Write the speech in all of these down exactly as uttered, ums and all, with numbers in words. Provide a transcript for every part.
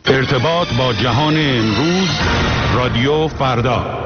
ارتباط با جهان امروز، رادیو فردا.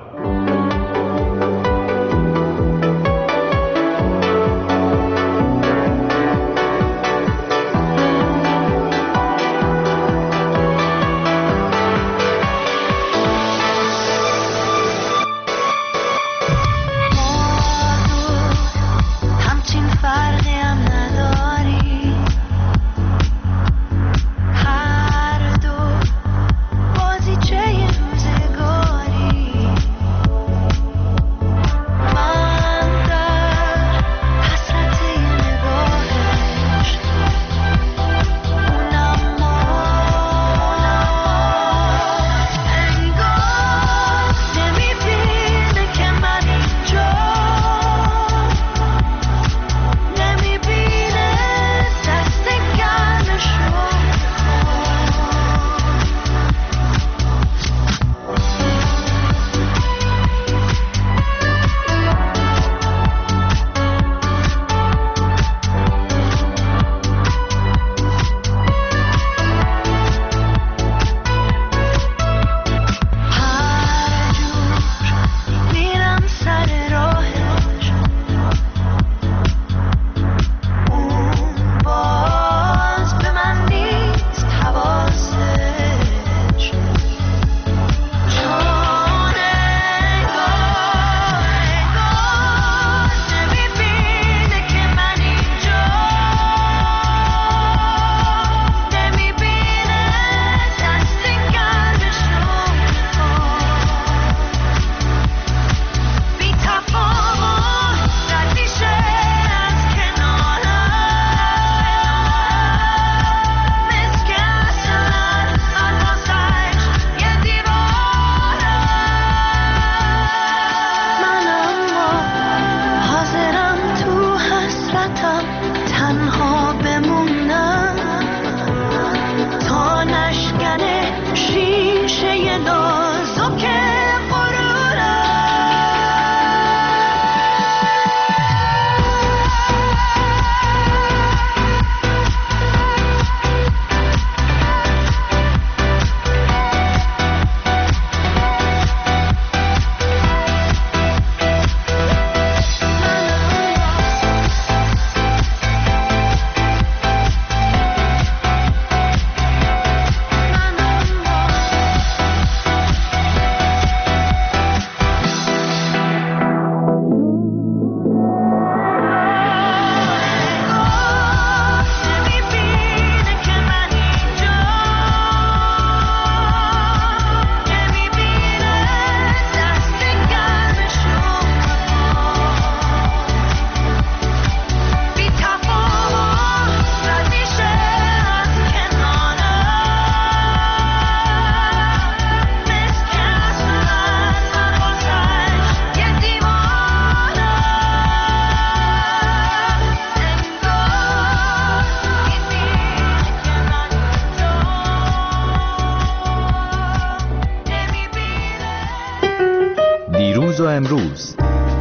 امروز،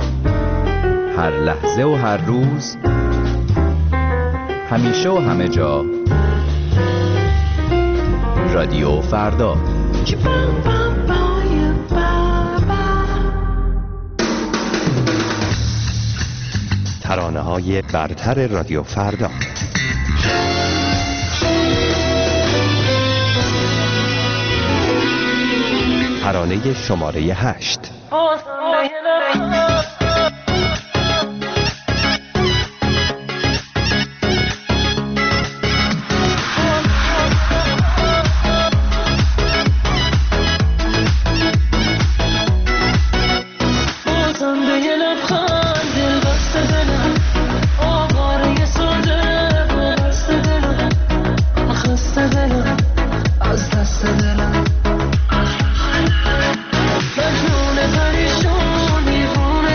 هر لحظه و هر روز، همیشه و همه جا، رادیو فردا. ترانه‌های برتر رادیو فردا. ترانه شماره هشت. مجنون پریشون میخونه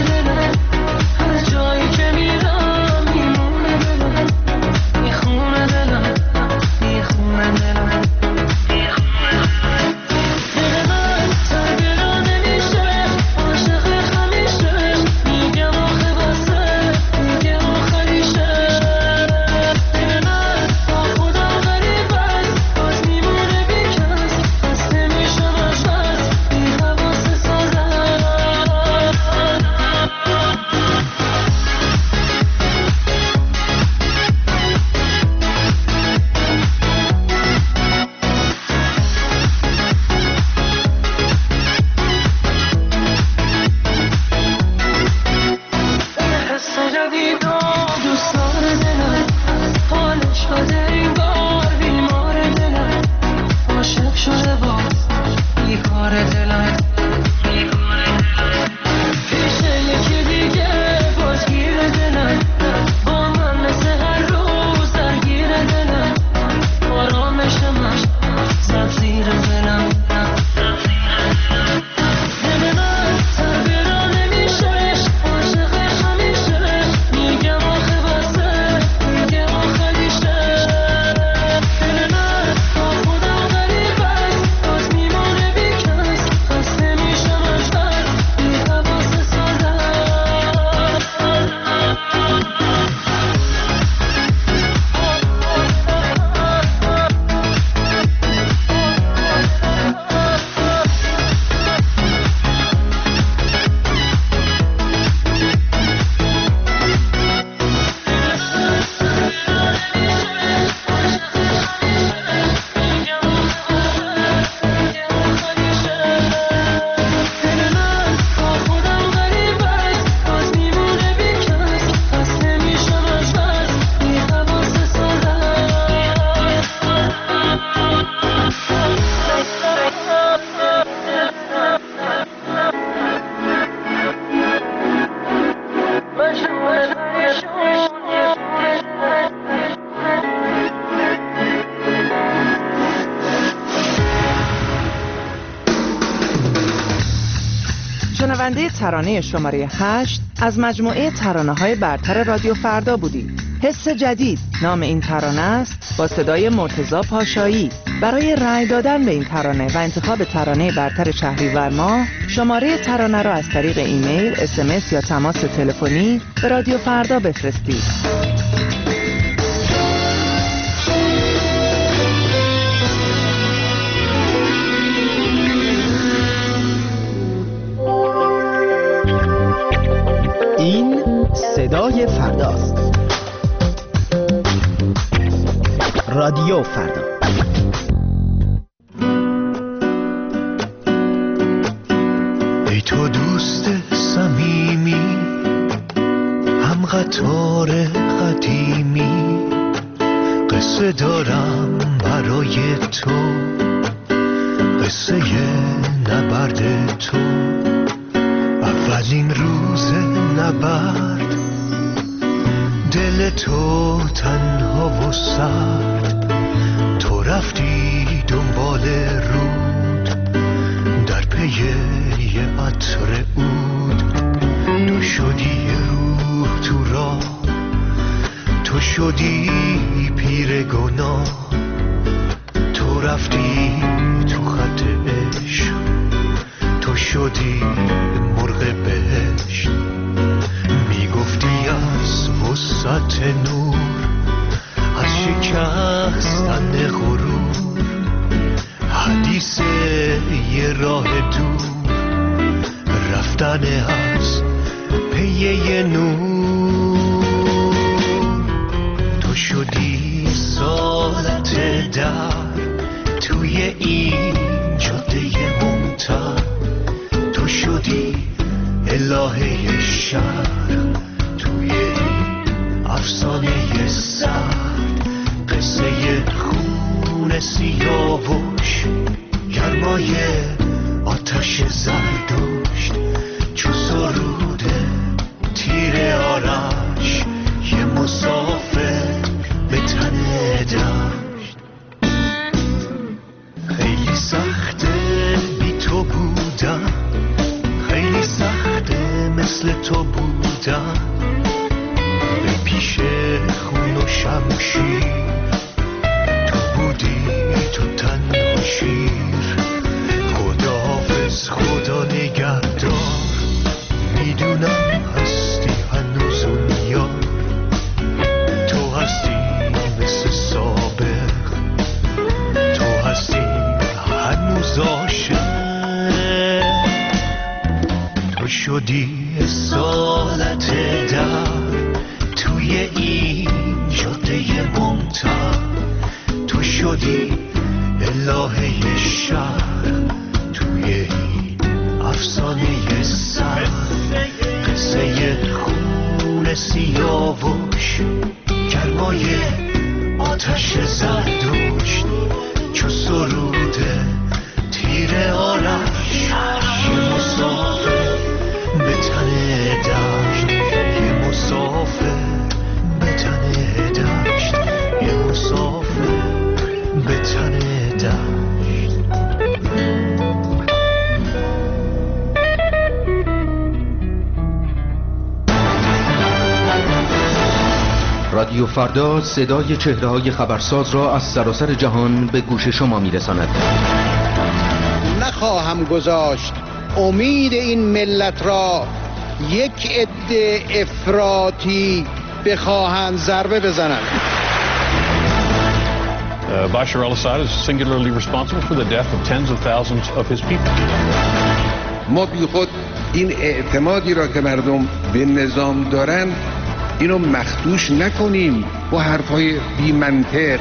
شنونده ترانه شماره هشت از مجموعه ترانه‌های برتر رادیو فردا بودید. حس جدید نام این ترانه است، با صدای مرتضی پاشایی. برای رأی دادن به این ترانه و انتخاب ترانه برتر شهریور ماه، شماره ترانه را از طریق ایمیل، اس ام اس یا تماس تلفنی به رادیو فردا بفرستید. این صدای فرداست. رادیو فردا. ای تو دوست صمیمی، هم قطار قدیمی، قصه دارم برای تو، قصه نبرد تو. اولین روز نبرد، دل تو تنها و سرد، تو رفتی دنبال رود، در پی یه عطر عود. تو شدی روح تو راه، تو شدی پیر گناه، تو رفتی تو خط عشق، تو شدی مرغ بهشت. میگفتی از وسعت نور، از شکستن غرور، حدیث یه راه دور، رفتن از پی یه نور. تو شدی سالت در توی این جاده ممتد، تو شدی الهه شهر توی این افسانه سرد. قصه خون سیاوش، گرمای آتش زردشت، چو سرود تیر آرش، یه مسافر به تن دشت. خیلی سخته بی تو بودم، خیلی سخته مثل تو بودم، به پیش خون و شمشیر، تو بودی تو تنها شیر. خداحافظ خدا نگهدار، میدونم هستی هنوز اون یار، تو هستی مثل سابق، تو هستی هنوز عاشق. تو شدی سالت در توی این جاده ممتد، تو شدی الهه شهر توی این افسانه سر. قصه خون سیاوش، گرمای آتش زردشت، چو سرود تیر آرش، یه مسافر به تن دشت، یه مسافر به تن دشت، یه مسافر به تن دشت. رادیو فردا صدای چهره‌های خبرساز را از سراسر جهان به گوش شما می‌رساند. نخواهم گذاشت امید این ملت را یک عده افراطی بخواهند ضربه بزنند. Uh, Bashar al-Assad is singularly responsible for the death of tens of thousands of his people. ما بی خود این اعتمادی را که مردم به نظام دارن اینو مخدوش نکنیم با حرفای بی منطق.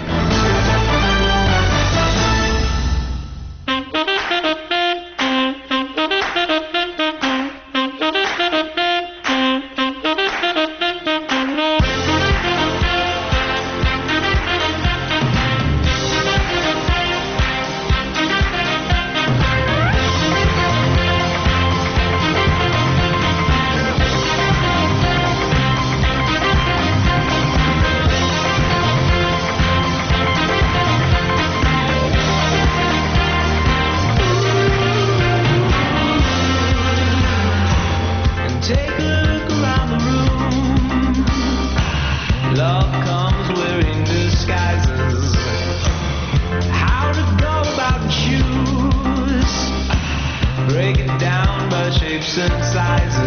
synthesize